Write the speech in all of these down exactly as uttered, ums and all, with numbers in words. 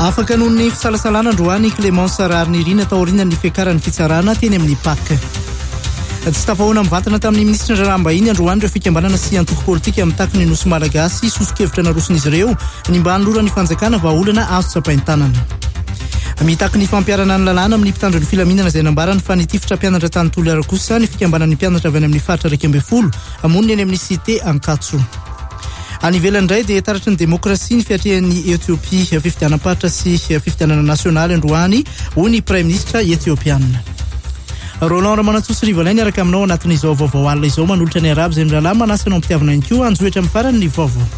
afaka noho ny fisalasalana androany Clémence Rarnirina taoriana ny fiakaran'ny fitsarana teny amin'ny P A C. Tsy tafahoana mivantana tamin'ny ministra Ndrarambahiny androany ireo fikambanana sy antoko politika amin'ny takiny nosy malagasy soso-kevitra naroson'izy ireo ny mba hanoloran'ny fanjakana vahaolana azo tsapain-tanana. Mitaky ny fampiarana ny lalàna amin'ny mpitandro ny filaminana izay nambarany fa ny tifitra mpianatra tany Toliara kosa ny fikambanan'ny mpianatra avy any amin'ny faritra iraika ambin'ny folo amoniny any amin'ny cité Ankatso. Any ivelany indray dia taratry ny demokrasia ny fiatrehan'ny Etiopia fifidianam-paritra sy fifidianana nasionaly androany hoy ny Prime Ministra Etiopiana. Roland Ramanatsoa Rivalay niaraka aminao anatin'izao vaovao alina izao manolotra ny arabo izay mirahalahy manasa anao ampitiavana ihany koa anjoetra amin'ny farany ny vaovao.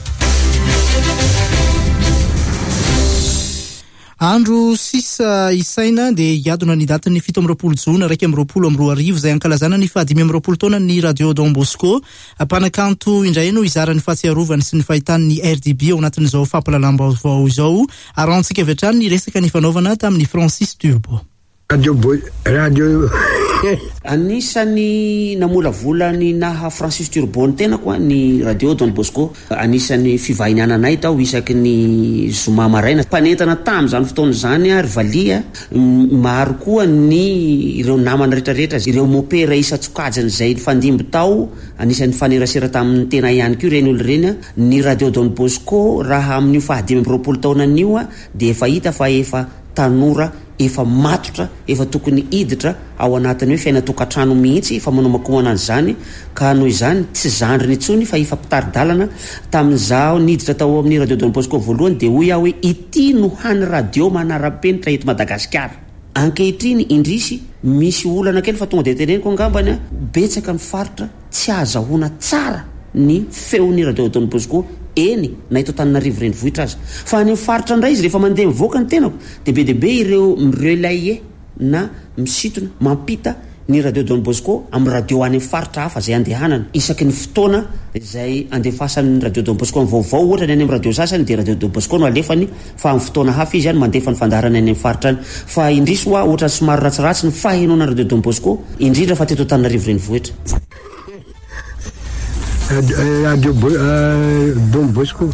Andro sisa isaina dia hiadona ny datin'ny fito amby roapolo jona raika amby roapolo amby roa arivo izay ankalazana ny fahadimy amby roapolo taona ny Radio Don Bosco. Mpanakanto indray no izarany fahatsiarovany sy ny fahitan'ny R D B ao anatin'izao fampalalam-baovao izao arantsika avy hatrany ny resaka ny fanaovana tamin'ny Francis Turbo. Radio radio anisany namolavolany naha Francis Turbo ny tena koa ny Radio Don Bosco anisany fivahinananay tao isaky ny zoma maraina mpanentana tamin'izany fotoana izany ary valia maro koa ny ireo namana rehetrarehetra ireo mopera isa-tsokajany izay fandimby tao anisany fanerasera tamin'ny tena ihany koa ireny olo ireny ny Radio Don Bosco raha amin'ny fahadimy amby roapolo taona anio dia efa hita fa efa tanora efa matotra efa tokony hiditra ao anatin'ny hoe fiaina tokantrano mihitsy efa manao makoana an'izany ka noho izany tsy zandriny intsony fa efa mpitaridalana tamin'izaho niditra tao amin'ny Radio Don Bosco voalohany dia hoy aho hoe ity no hany radio manara-penitra eto Madagasikara. Ankehitriny indrisy misy olana kely fa tonga dia teneniko angambany betsaka ny faritra tsy azahoana tsara ny feon'ny Radio Don Bosco eny na ito Antananarivo renivohitra azy fa any faritra indray izy rehefa mandeha mivoaka ny tenako dia be dia be ireo mirelaye na misitona mampita ny Radio Don Bosco amin'ny radio any faritra hafa izay andehanana isaky ny fotoana izay andefasan'ny Radio Don Bosco amin'ny vaovao ohatra ny any amin'ny radio sasany dia Radio Don Bosco no alefany fa amin'ny fotoana hafa izy any mandefa ny fandaharana any amin'ny faritra any fa indrisy hoa ohatra somary ratsiratsy ny fahenoana Radio Don Bosco indrindra fa teto Antananarivo renivohitra. Radio Don Bosco.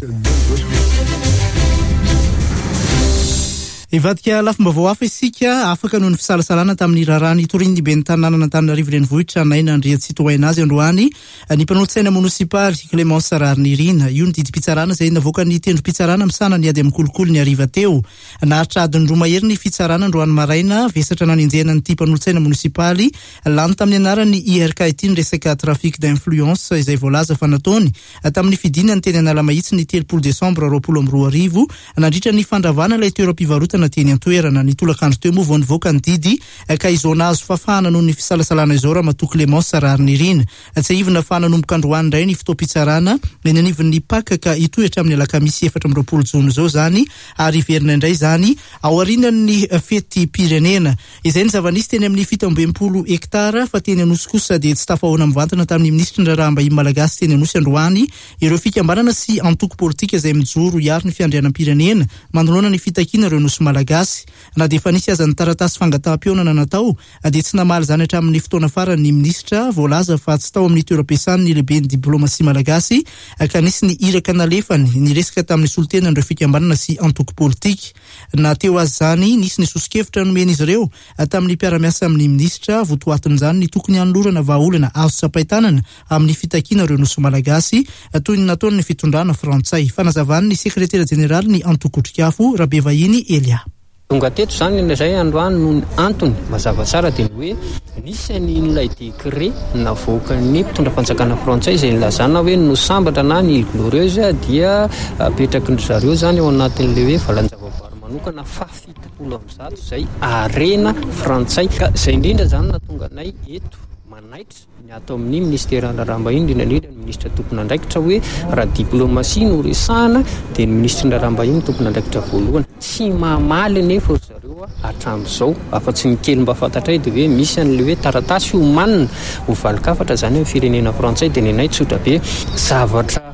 Ivadika lafim-baovao hafa isika afaka noho ny fisalasalana tamin'ny raharaha nitorian'ny ben'ny tanàna Antananarivo renivohitra naina Andrea Tsitohaina azy androany ny mpanolo-tsaina monosipaly Clémence Rarnirina io ny didim-pitsarana izay navoaka ny tendrom-pitsarana misana ny ady amin'ny kolokolo ny ariva teo naharitra adiny roa mahery ny fitsarana androany maraina vesatra nanenjehana ny ty mpanolo-tsaina monosipaly lany tamin'ny anarany I R K ity ny resaka trafic d'influence izay voalaza fa nataony tamin'ny fidinana teny Analamahitsy ny telopolo desambra roapolo amby roa arivo nandritra ny fandravana ilay toeram-pivarotana teny antoerana ny tolakandro teo moa vao nivoaka ny didy ka izona azo fafana noho ny fisalasalana izao raha matoa Clémence Rarnirina tsy ahivina fa nanomboka androany indray ny fotoam-pitsarana eny anivon'ny P A C ka hitoetra amin'ny alakamisy efatra amby roapolo jona izao zany ary verina indray zany ao aorianan'ny fety pirenena izay ny zava-nisy teny amin'ny fito amby enimpolo hektara fa teny anosy kosa dia tsy tafahoana mivantana tamin'ny ministra Ndrarambahiny malagasy teny anosy androany ireo fikambanana sy antoko politika izay mijoro hiaro ny fiandrianam-pirenena manoloana ny fitakiana ireo nosy malagasy na dia efa nisy aza ny taratasy fangataham-pionana natao dia tsy namaly zany hatramin'ny fotoana farany ministra voalaza fa tsy tao amin'ny toeram-piasany ny lehibe ny diplomasia malagasy ka nisy ny iraka nalefany ny resaka tamin'ny solotena ireo fikambanana sy antoko politika na teo azy zany nisy ny soso-kevitra nomen'izy ireo tamin'ny mpiara-miasa amin'ny ministra votoatin'izany ny tokony hanolorana vahaolana azo tsapain-tanana amin'ny fitakiana ireo nosy malagasy toy ny nataony ny fitondrana frantsay fanazavany ny sekretera jeneraly ny antokotrikafo Rabe Vahiny Elia. Tonga teto zany izay androany noho ny antony mazava tsara dia hoe nisy n'ilay décret navoaka ny mpitondra fanjakana frantsay izay nilazana hoe no sambatra na ny Île Glorieuse dia apetraky ny zareo zany ao anatin'le hoe valan-javaboary manokana fafitopolo amin'ny zato izay arena frantsay ka izay indrindra zany natonga anay eto manaitra ny atao amin'ny ministera Ndrarambahiny indrindra ny ministra tokony andraikitra hoe raha diplomasia no resahana dia ny ministra Ndrarambahiny tokony andraikitra voalohany tsy mamaly nefa zareo hatramin'izao afa-tsy ny kely mba fantatray dia hoe misy an'le hoe taratasy homanina ho valikafatra zany amin'ny firenena frantsay dia nenay tsotra be zavatra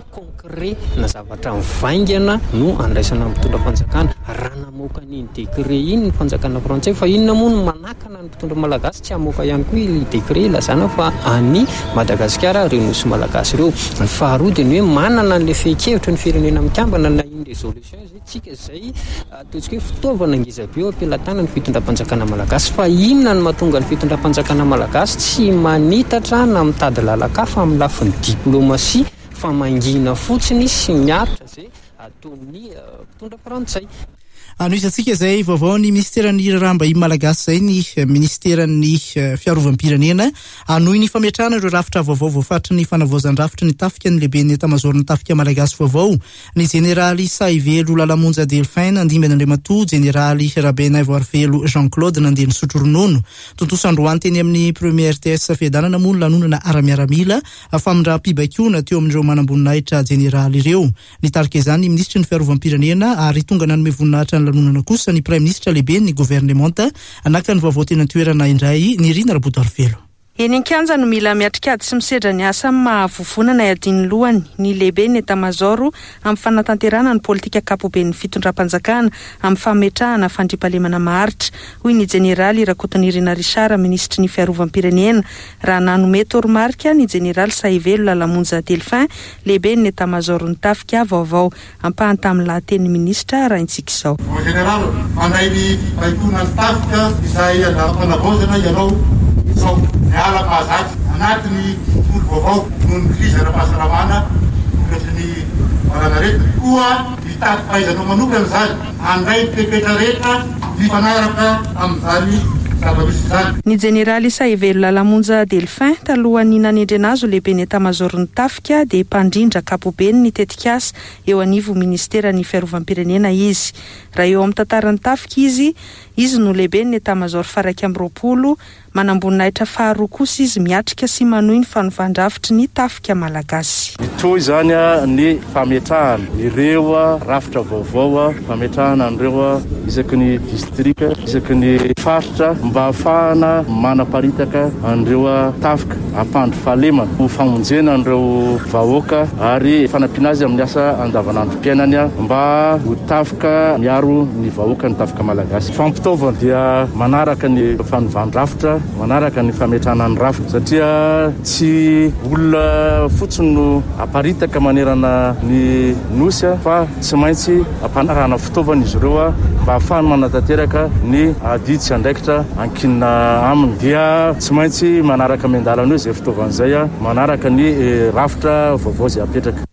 décret na zavatra mivaingana no andraisana mpitondra fanjakana raha namoaka n'iny décret iny ny fanjakana frantsay fa inona moa no manakana ny mpitondra malagasy tsy hamoaka ihany koa i décret ilazana fa any Madagasikara reo nosy malagasy reo. Ny faharoa dia ny hoe manana n'le fehi-kevitra ny firenena mikambana na iny résolution zay tsika zay ataontsika hoe fitaovana ngizabe eo ampelatana ny fitondram-panjakana malagasy fa inona ny mahatonga ny fitondram-panjakana malagasy tsy manitatra na mitady lalakafa amin'ny lafin'ny diplomasia fa mangina fotsiny sy miaritra zay ataon'ny mpitondra frantsay. Anoisantsika zay vaovao ny ministeran'ny raraham-bahiny malagasy zay ny ministeran'ny fiarovam-pirenena anohy ny fametrahana ireo rafitra vaovao voafaritry ny fanavaozan-drafitra ny tafika ny lehibe ny etamajoro ny tafika malagasy vaovao. Ny jeneraly Saivelo Lalamonja Delphin nandimbany Andriamatoa, jeneraly Rabenaivo Arvelo Jean-Claude nandeha nisotro ronono. Tontoso androany teny amin'ny premier R T S fiadanana moa ny lanonana ara-miaramila famindram-pibakona teo amin'ireo manamboninahitra jeneraly ireo. Nitarika izany ny ministry ny fiarovam-pirenena ary tonga nanome voninahitra ny lanonana kosa ny prime ministre lehibe ny gouvernementa anaka ny vaovao tena toerana indray ny Rina Rabotarvelo. Eny an-kianja no mila miatrikady sy misedra ny asa mahavovonana iadiny lohany ny lehibe ny etamajoro amin'ny fanatanterana ny politika kapoben'ny fitondram-panjakana amin'ny fametrahana fandriampahalemana maharitra. Hoy ny jeneraly Rakotonirina Richard, ministry ny fiarovam-pirenena, raha nanome toromarika ny jeneraly Saivelo Lalamonja Delphin, lehibe ny etamajoro ny tafika vaovao ampahany tamin'ny lahateny ministra raintsika izao. General, manday ny baikona ny tafika izay andapanavozana ianao izao miala mahazaky anatiny folo vaovao noho ny krizy ara-pahasalamana ohatrany marana rehetra koa hitady fahaizanao manokana zany andray pepetra rehetra mifanaraka amin'izany zava-misy zany. Ny jeneraly Saivelo Lalamonja Delphin talohan'ny nanendrena azy lehibe ny etamajoro ny tafika dia mpandrindra kapobeny ny tetikasa eo anivo ministeran'ny fiarovam-pirenena izy. Raha eo amin'ny tantaran'ny tafika izy izy no lehibe ny etamajoro faraiky amby roapolo manamboninahitra faharoa kosa izy miatrika sy manohy ny fanovandravitry ny tafika malagasy. Toy zany ny fametrahana ireo rafitra vaovao, fametrahana ireo isaky ny distrika, isaky ny faritra mba ahafahana manaparitaka an'ireo tafika ampandry fahalemana ho famonjena an'ireo vahoaka ary fanampiana azy amin'ny asa andavanandrom-piainany mba ho tafika miaro ny vahoaka ny tafika malagasy. Fampitaovana dia manaraka ny fanovandravitra, manaraka ny fametrahana ny rafitra satria tsy olona fotsiny no aparitaka manerana ny nosy fa tsy maintsy ampanarahana fitaovana izy ireo mba ahafahany manatanteraka ny adidy sy andraikitra ankinina aminy. Dia tsy maintsy manaraka mendalana io izay fitaovana izay manaraka ny rafitra vaovao izay apetraka.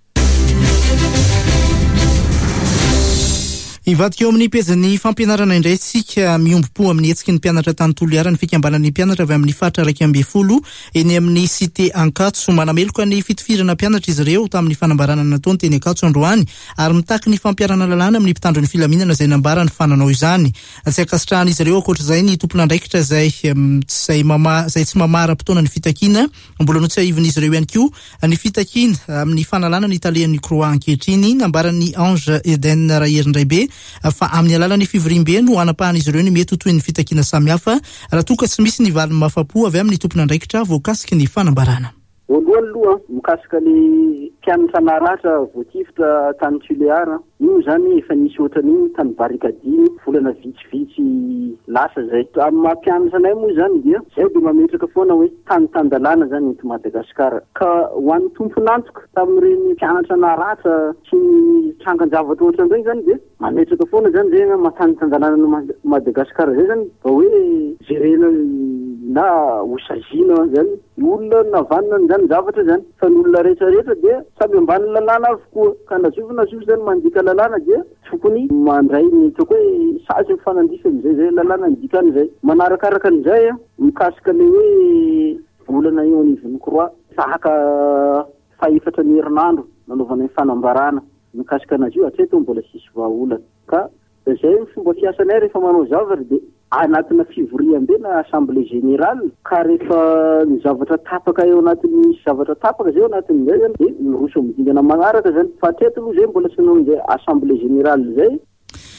Ivadika eo amin'ny pejany fampianarana indray sika miombo-po amin'ny hetsiky ny mpianatra tany Toliara ny fikambanan'ny mpianatra avy amin'ny fatra raiky amby folo eny amin'ny cité Ankatso. Manameloka ny fitifirana mpianatra izy ireo tamin'ny fanambarana nataony teny Ankatso androany ary mitaky ny fampiarana lalàna amin'ny mpitandro ny filaminana izay nambara ny fananao izany. Tsy akasitrahana izy ireo akoatr'izay ny tompon'andraikitra izay izay mama izay tsy mamara mpitona ny fitakiana mbola no tsy aivon'izy ireo ihany koa ny fitakiana amin'ny fanalana ny Italian'ny Croix ankehitriny nambaran'ny Ange Eden Raherindraibe fa amin'ny alalan'ny fivorimbe no anapahana ireo ny mety ho toy ny fitakiana samihafa raha toa ka tsy misy ny valiny mafapo avy amin'ny tompon'andraikitra voakasiky ny fanambarana. Voalohany aloha mikasika ny mpianatra naratra voatifitra tany Toliara, io zany efa nisy ohatran'iny tany barikadiny volana vitsivitsy lasa zay. Amin'ny mampianatra anay moa zany dia zay dia mametraka foana hoe tany-tandalana zany eto Madagasikara. Ka ho an'ny tompon'antoka tamin'ireny mpianatra naratra sy ny trangan-javatra ohatran'ireny zany dia mametraka foana zany zay mahatany-tandalana Madagasikara zay zany mba hoe jerena na hosazina zany olona navanana zany zavatra zany fa ny olona rehetra rehetra dia samy ambany lalàna avokoa ka nazovo nazovo zany mandika lalàna dia tokony mandray ny toko hoe sazy fanandisa am'izay zay lalàna ndika an'izay. Manarakaraka an'izay mikasika le hoe volana eo anivon'ny Croix sahaka faefatra ny herinandro nanaovana ny fanambarana mikasika anazy io hatreto mbola sisy vahaolana ka zay ny fomba fiasanay rehefa manao zavatra dia anatina fivoriam-be na assemblée générale ka rehefa ny zavatra tapaka eo anatin'ny zavatra tapaka zay eo anatin'izay zany dia miroso midingana manaraka zany fa hatreto aloha zay mbola sy noho izay assemblée générale zay.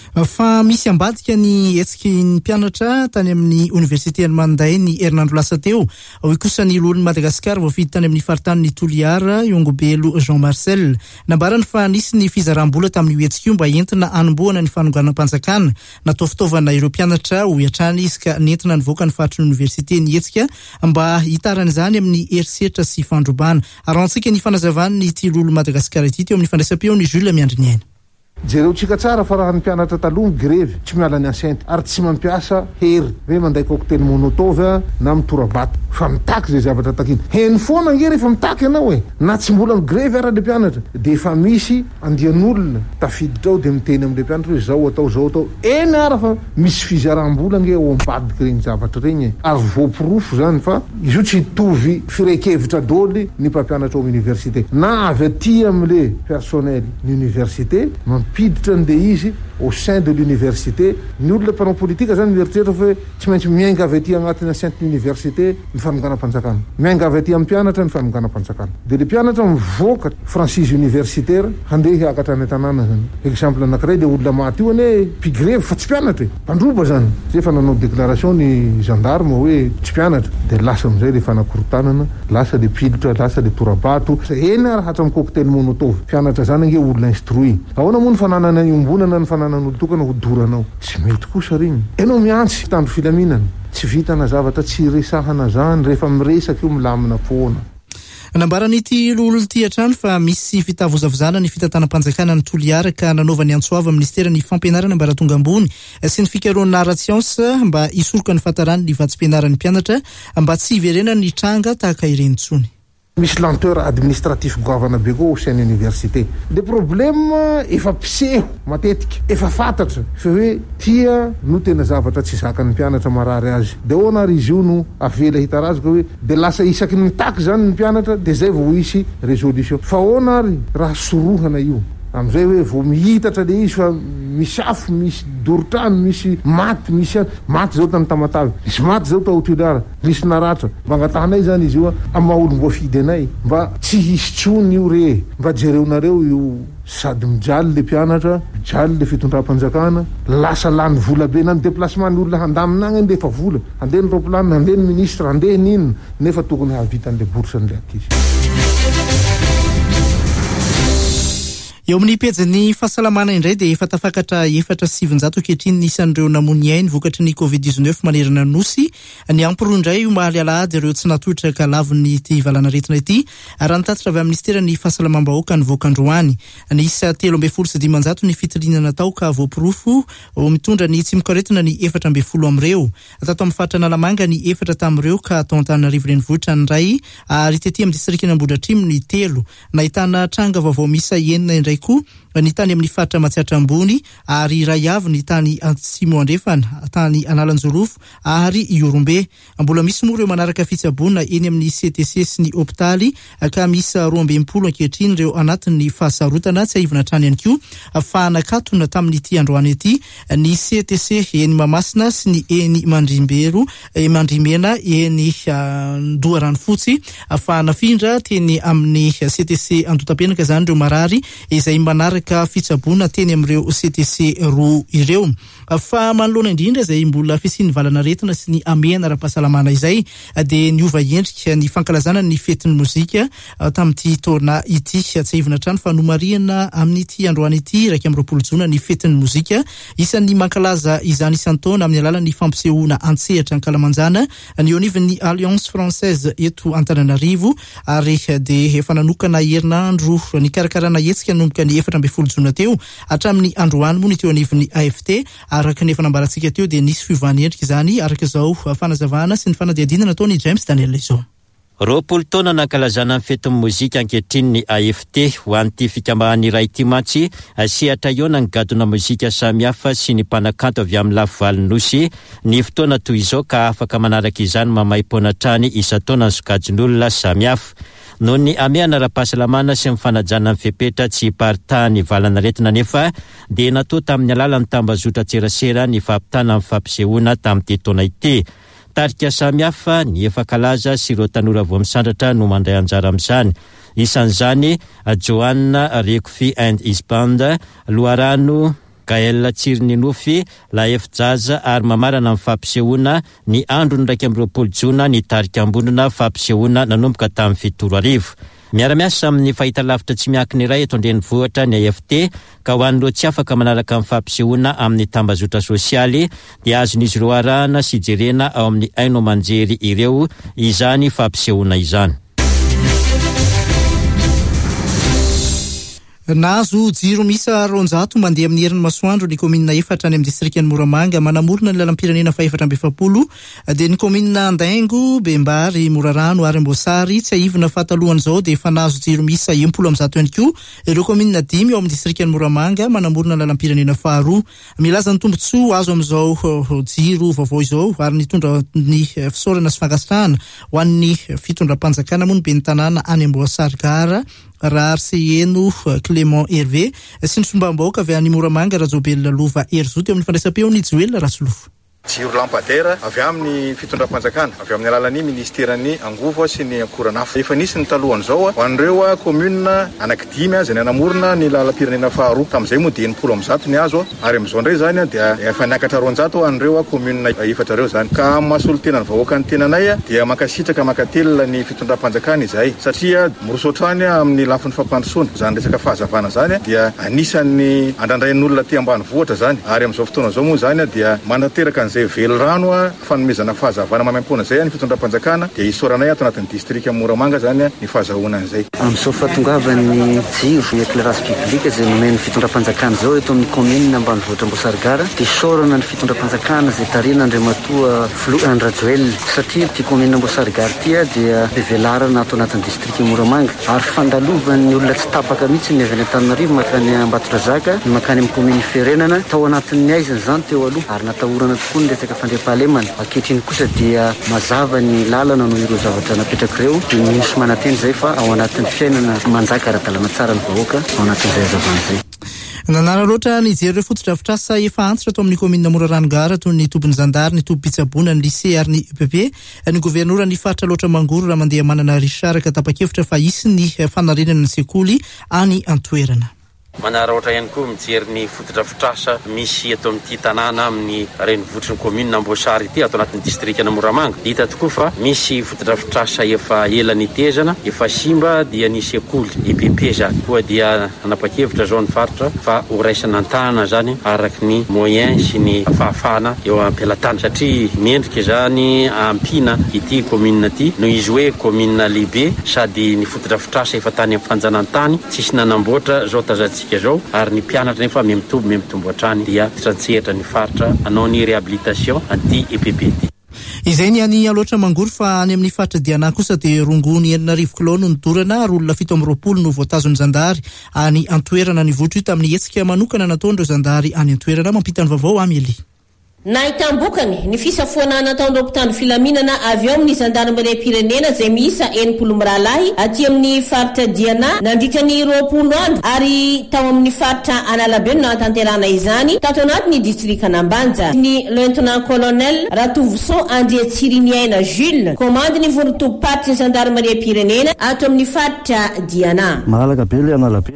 Fa misy ambadika ny etsiky ny mpianatra tany amin'ny Université Manday ny herinandro lasa teo. Ao kosa ny lolon'i Madagasikara voafidy tany amin'ny faritany Toliara, Iongobelo Jean Marcel. Nambarany fa nisy ny fizaram-bola tamin'ny etsiky io mba entina anombohana ny fanonganam-panjakana. Natao fitaovana ireo mpianatra ho iatrany izy ka nentina nivoaka ny faritry ny université ny etsika mba hitarana izany amin'ny herisetra sy fandrobana. Arantsika ny fanazavany ity lolo Madagasikara ity teo amin'ny fandraisam-peo ny Jules Miandriniaina. Jereo tsika tsara fa raha ny mpianatra taloha grevy tsy miala ny enceinte ary tsy mampiasa hery hoe manday cocktail molotov na mitorabato fa mitaky zay zavatra takiny heny foana nge rehefa mitaky ianao e na tsy mbola migrevy ara le mpianatra de efa misy andian'olona tafiditra ao de miteny am'le mpianatra hoe zao atao zao atao eny ara fa misy fizaram-bola nge ao ambadiky regny zavatra regny ary voapirofo zany fa izo tsy tovy firekevitra doly ny mpampianatra ao université na avy aty am'le personnel ny université piditra nde izy au sein de l'université ny olona mpanao politika zany mieritreritra fa tsy maintsy miainga avy aty agnatin'ny enceinte université ny fanonganam-panjakana miainga avy aty amin'ny mpianatra ny fanonganam-panjakana de le mpianatra mivoaka franchise universitaire handeha hiakatra any tanàna zany exemple anankiray le olona maty io ane mpigrevy fa tsy mpianatra e mpandroba zany rehefa nanao déclaration ny gendarme hoe tsy mpianatra de lasa am'izay le fanakorotanana lasa le pilitra lasa le torabato eny ary hatramin'ny cocktail molotov mpianatra zany nge olona instruit ahoana moa ny fananana iombonana ny fananan'olo tokana ho doranao tsy mety kosa regny enao miantsy tandro filaminana tsy vitana zavatra tsy resahana zany rehefa miresaka io milamina foana. Nambaran'ity lolo ity hatrany fa misy fitavozavozana ny fitantanam-panjakana ny Toliara ka nanaovany antsoava ministera ny fampianarana mba rahatonga ambony sy ny fikaroana ara-tsiansa mba hisoroka ny fahatarany ny vatsim-pianaran'ny mpianatra mba tsy hiverena ny tranga tahaka ireny tsony. Misy lenteur administratif goavana be koa au sein de l'université. Le problème efa piseho matetika efa fantatra fa hoe tia no tena zavatra tsy zakan'ny mpianatra marary azy de ona ary izy io no avela hitarazoka hoe de lasa isaky ny mitaky zany ny mpianatra de zay vao hisy résolution fa ona ary raha sorohana io am'izay hoe vao mihitatra le izy fa misy afo misy dorotrano misy maty misy maty zao tany Tamatavy misy maty zao tao Toliara misy naratra mba angatahanay zany izy io amin'ny maha-olom-boafidy anay mba tsy hisy tsony io re mba jereonareo io sady mijaly le mpianatra mijaly le fitondram-panjakana lasa lany vola be na ny déplacement ny olona handaminagny ndefa vola handeha ny roplanina handeha ny ministre handeha n'inona nefa tokony hahavitan'le boursan'le ankizy. Eo amin'ny pejy fahasalamana indray dia efa tafakatra efatra sy sivinjato ankehitriny isan'ireo namony ainy vokatry ny covid dix-neuf manerana nosy ny ampiro indray omaly alahady ireo tsy natohitra ka laviny ity valanaretina ity raha nitatitra avy amin'ny ministera ny fahasalamam-bahoaka ny voakandroany ny isa telo amby folo sy dimanjato ny fitilinana tao ka voapirofo mitondra ny tsy mikaretina ny efatra amby folo am'ireo tato amin'ny faritra Analamanga ny efatra tamin'ireo ka atao Antananarivo renivohitra ny ray ary tetỳ amin'ny distrikina Ambohidratrimo ny telo nahitana tranga vaovao misa enina indray koa ny tany amin'ny faritra Matsiatra Ambony ary ray avy ny tany Antsimo Andrefana tany Analanjorofo ary Iorombe mbola misy moa ireo manaraka fitsabona eny amin'ny C T C sy ny hopitaly ka misy roa amby enimpolo ankehitriny ireo anatin'ny fahasarotana tsy ahivana trany ihany koa fa nakatona tamin'ity androany ity ny C T C eny Mamasina sy ny eny Mandrimbero Mandrimena eny Ndoharanofotsy fa nafindra teny amin'ny C T C Andotapenaka zany ireo marary izay manaraka fitsabona teny amin'ireo C T C roa ireo fa manoloana indrindra izay mbola fisian'ny valanaretina sy ny amena ara-pahasalamana izay dia niova endrika ny fankalazana ny fetin'ny mozika tamin'ity taona ity tsy ahivana trano fa nomariana amin'ity androany ity raika amby roapolo jona ny fetin'ny mozika isan'ny mankalaza izany isan'ny taona amin'ny alalan'ny fampisehoana antsehatra Ankalamanjana ny onivon'ny Alliance Française eto Antananarivo ary dia efa nanokana herinandro ny karakarana hetsika nomboka ny efatra amby folo jona teo hatramin'ny androany moa ny teo anivon'ny A F T araka ny efa nambarantsika teo dia nisy fiovany endrika izany araka izao fanazavana sy ny fanadihadina nataony James Daniel izao. Roapolo taona nankalazana ny fetin'ny mozika ankehitriny ny A F T ho an'ity fikambahany iray ity mantsy sehatra iona ny gadona mozika samihafa sy ny mpanakanto avy amin'ny lavovaliny nosy ny fotoana toy izao ka afaka manaraka izany mamay-pona trany isa-taona ny sokajin'olona samihafa. Noho ny ameana ara-pahasalamana sy mifanajana amin'ny fepetra tsy paritahan'ny valanaretina nefa dia natao tamin'ny alalan'ny tambazotra tserasera ny fampitana amin'ny fampisehoana tamin'ity taona ity. Tarika samihafa ny efa kalaza sy ireo tanora vao misandratra no mandray anjara amin'izany. Isan'izany Joanna Rekofi and his band, Loharano Gaël Tsirinofy la F-Jaza ary mamarana amin'ny fampisehoana ny andro ny raika amby roapolo jona ny tarika ambonina fampisehoana nanomboka tamin'ny fitoro arivo. Miara-miasa amin'ny fahitalavitra tsy miankina iray eto an-drenivohitra ny A F T ka ho an'ireo tsy afaka manaraka amin'ny fampisehoana amin'ny tambazotra sosialy dia azon'izy ireo arahana sy jerena ao amin'ny haino manjery ireo izany fampisehoana izany. Nazo jiro misa ronjato mandeha amin'ny herin'ny masoandro ny komina efatra any amin'ny distrikan'ny Moramanga manamorona ny lalam-pirenena fa efatra amby efapolo dia ny komina Andaingo, Bembary, Morarano ary Ambosary tsy aivina fatalohan'izao dia efa nazo jiro misa impolo amin'ny zato ihany koa ireo komina dimy ao amin'ny distrikan'ny Moramanga manamorona ny lalam-pirenena faharoa. Milaza ny tombotsoa azo amin'izao jiro vaovao izao ary nitondra ny fisaorana sy fankasitrahana ho an'ny fitondram-panjakana moa ny ben'ny tanàna any Ambosary Gara Rary Seheno Clément Hervé sy ny sombam-bahoaka avy any Moramanga Rajobelona Lova Herzoty amin'ny fandraisam-peo ny Joel Ratsolovo. Jiro lampadaire avy amin'ny fitondram-panjakana avy amin'ny alalan'ny ministeran'ny angovo sy ny ankoran'afo. Efa nisy ny talohan'izao ho an'ireo komuna anankidimy izay nanamorona ny lalam-pirenena faharoa tamin'izay moa dia enimpolo amin'ny zato ny azo ary amin'izao indray zany dia efa niakatra roanjato ho an'ireo komuna efatra ireo zany ka mahasolo tena ny vahoaka ny tenanay dia mankasitraka mankatelina ny fitondram-panjakana izay satria morosotrany amin'ny lafin'ny fampandrosoana zany resaka fahazavana zany dia anisan'ny andrandrain'olona ty ambanivohitra zany ary amin'izao fotoana izao moa zany dia manateraka zay velo rano a fanomezana fahazavana mamaim-pona zay ny fitondram-panjakana dia isoranay ato anatin'ny distrika Moramanga zany ny fahazahoana an'izay. Amin'izao fahatongavan'ny jiro ny éclairage public izay nomeny fitondram-panjakana zao eto amin'ny commune ambanivohitra Ambosary Gara dia isorana ny fitondram-panjakana izay tarina Andriamatoa Flo Andrajoel satria ty commune Ambosary Gara tia dia bevelarana ato anatin'ny distrika Moramanga ary fandalovan'ny olona tsy tapaka mihitsy ny avy any Antananarivo makany Ambatondrazaka makany amin'ny commune Firenena tao anatin'ny aizany zany teo aloha ary natahorana tokoa ny resaka fandriam-pahalemana. Ankehitriny kosa dia mazava ny lalana no ireo zavatra napetraka ireo dia misy manateny zay fa ao anatin'ny fiainana manjaka ara-dalàna tsara ny vahoaka ao anatin'izay hazavana zay. Nanara loatra ny jery ireo fotodrafitrasa efa antitra ato amin'ny komina Morarano Gara toy ny tobiny Zandary, ny tobi-Pitsabona, ny lycée ary ny U P P. Ny gouvernoura ny faritra loatra Mangoro raha mandeha manana Richard ka tapa-kevitra fa hisy ny fanarenana ny sekoly any an-toerana. Manara ohatra ihany koa mijery ny fotodrafitrasa misy eto amin'ity tanàna amin'ny renivohitr'ny commune Ambosary ity ato anatin'ny distrikana Moramanga. Hita tokoa fa misy fotodrafitrasa efa ela nitezana, efa simba dia ny sekoly I P P zany. Koa dia anapa-kevitra zao ny faritra fa ho raisana an-tanana zany araky ny moyen sy ny fahafahana eo am-pelatany satria miendrika zany ampina ity commune ity no izy hoe commune lehibe sady ny fotodrafitrasa efa tany amin'ny fanjanantany tsisy nanamboatra zao tazatsika zao ary ny mpianatra nefa memitombo memitombo hatrany dia trantsehatra ny faritra anao ny réhabilitation anty E P P ty. Izay ny any aloatra Mangoro fa any amin'ny faritra Diana kosa dia rongony enina arivo kilao no nidorana ary olona fito amby roapolo no voatazon'ny Zandary any an-toerana ny votro io tamin'ny hetsika manokana nataon'ireo Zandary any an-toerana. Mampita ny vaovao Amélie. Nahitambokany ny fisafoana nataon'ireo mpitandro filaminana avy ao amin'ny zandarmeriam-pirenena izay miisa enimpolo mirahalahy aty amin'ny faritra Diana nandritra ny roapolo andro ary tao amin'ny faritra Analabe no nahatanterana izany tato anatin'ny distrikana Ambanja. Ny lieutenant colonel Ratovoso Andriatsiriniaina Jules komandiny vorotompatry ny zandarmeriam-pirenena ato amin'ny faritra Diana. Malalaka be le Analabe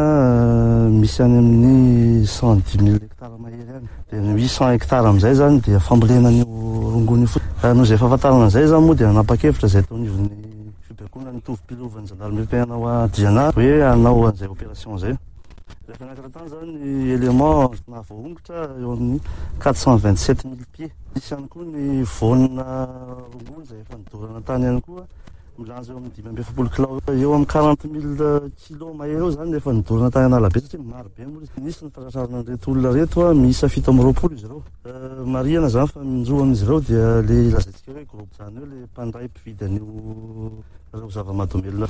zany misy any amin'ny cent dix mille hectares mahery any. huit cents hectares amin'izay zany dia fambolena ny rongony fo. Noho izay fahafantarana an'izay zany moa dia nanapa-kevitra izay tao nivon'ny fibaikona nitovim-pilovan'ny zandarmerie anao a Diana hoe anao an'izay opération zay. Rehefa niakatra tany zany ny élément nahavoaongotra eo amin'ny quatre cent vingt-sept mille pieds. Misy ihany koa ny vaonina rongony izay efa nidorana tany ihany koa milanja eo amin'ny dimy amby efapolo kilao eo amin'ny quarante mille kilo mahery eo zany efa nidorana tany Analabe satria maro be moa nisy ny farasarana an'ireto olona reto a miisa fito amby roapolo izy ireo. Mariana zany fa minjoa amin'izy ireo dia le lazaintsika hoe groupe zany hoe le mpandray mpividy an'io ireo zava-mahadomelona.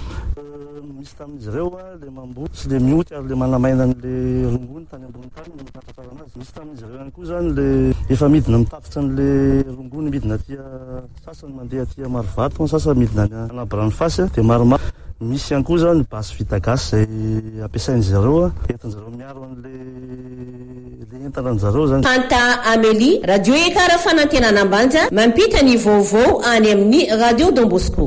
Misy tamin'izy ireo a le mambo sy le mioty ary le manamaina an'le rongony tany ambony tany no mitatratra anazy. Misy tamin'izy ireo ihany koa zany le efa midina mitafitra an'le rongony midina atia sasany mandeha atia Marivato, sasany midina Anabranofasy dia maromaro. Misy ihany koa zany basy vita gasy izay ampiasain'izy ireo entin'izareo miaro an'le le entanan'izareo zany. Fanta Amélie, radio ekara fanantenana Ambanja, mampita ny vaovao any amin'ny radio Don Bosco.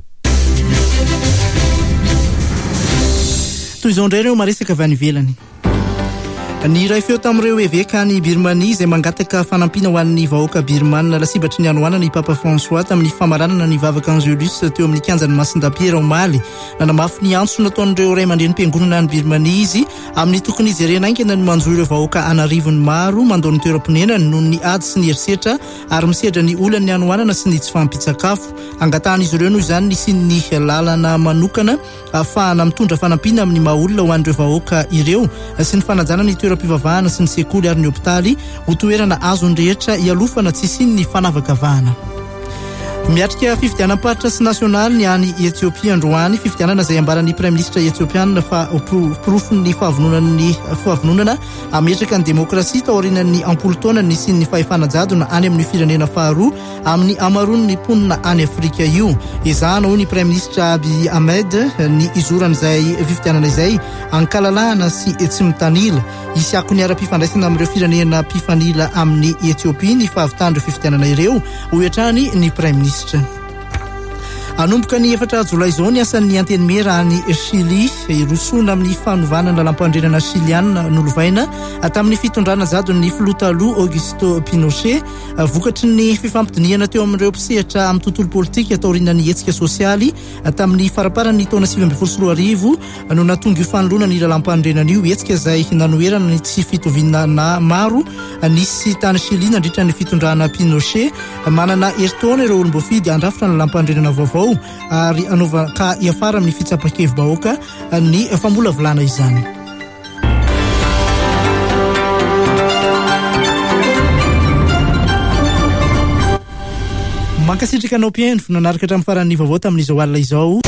Toy izao indray ireo maresaka avy any ivelany. ny ray feo tamin'ireo eveka ny Birmanie izay mangataka fanampiana ho an'ny vahoaka birmane lasibatry ny anoana ny Papa François tamin'ny famaranana ny vavaka Angelus teo amin'ny kianjan'ny Masindapierre omaly nanamafy ny antso nataon'ireo ray aman-dreny mpiangonana ny Birmanie izy amin'ny tokony izy renaingana ny manjo ireo vahoaka anarivony maro mandao ny toeram-ponenany noho ny ady sy ny herisetra ary misedra ny olany anoanana sy ny tsy fampitsakafo angatan'izy ireo noho izany ny siny lalana manokana ahafahana mitondra fanampiana amin'ny mahaolona ho an'ireo vahoaka ireo sy ny fanajana ny toeram-pivavahana sy ny sekoly ary ny hopitaly ho toerana azony rehetra ialofana tsy siny ny fanavakavahana. Miatrika fifidianam-paritra sy nasionaly ny any Ethiopia androany fifidianana izay ambaran'ny Prime Ministre Ethiopiana fa porofony fahavononan'ny fahavononana ametraka ny demokrasia taorinan'ny ampolo taona ny sy ny fahefanajadona any amin'ny firenena faharoa amin'ny amaron'ny mponina any Afrika io. Izana ho ny Prime Ministre Abiy Ahmed ny izoran'izay fifidianana izay ankalalahana sy tsy mitanila isiako ny ara-pifandraisana amin'ireo firenena mpifanila amin'ny Ethiopia ny fahavitandreo fifidianana ireo hoetrany ny Prime Ministre. Anomboka ny efatra jolay izao ny asan'ny antenimera any Chili irosona amin'ny fanovana ny lalam-pandrenana chiliana nolovaina tamin'ny fitondrana zadon'ny filoha taloha Augusto Pinochet vokatry ny fifampidiniana teo amin'ireo mpisehatra amin'ny tontolo politika taorinan'ny hetsika sosialy tamin'ny faraparan'ny taona sivy ambin'ny folo sy roa arivo no natonga io fanoloana ny lalam-pandrenana io hetsika izay nanoherana ny tsy fitovinana maro nisy tany Chili nandritra ny fitondrana Pinochet manana eritaona ireo olombofidy andrafitra ny lalam-pandrenana vaovao ary anova ka iafara amin'ny fitsapakevy bahoaka ny famolavolana izany. Mankasitraka anao mpiaino nanaraka hatramin'ny faran'ny vaovao tamin'izao alina izao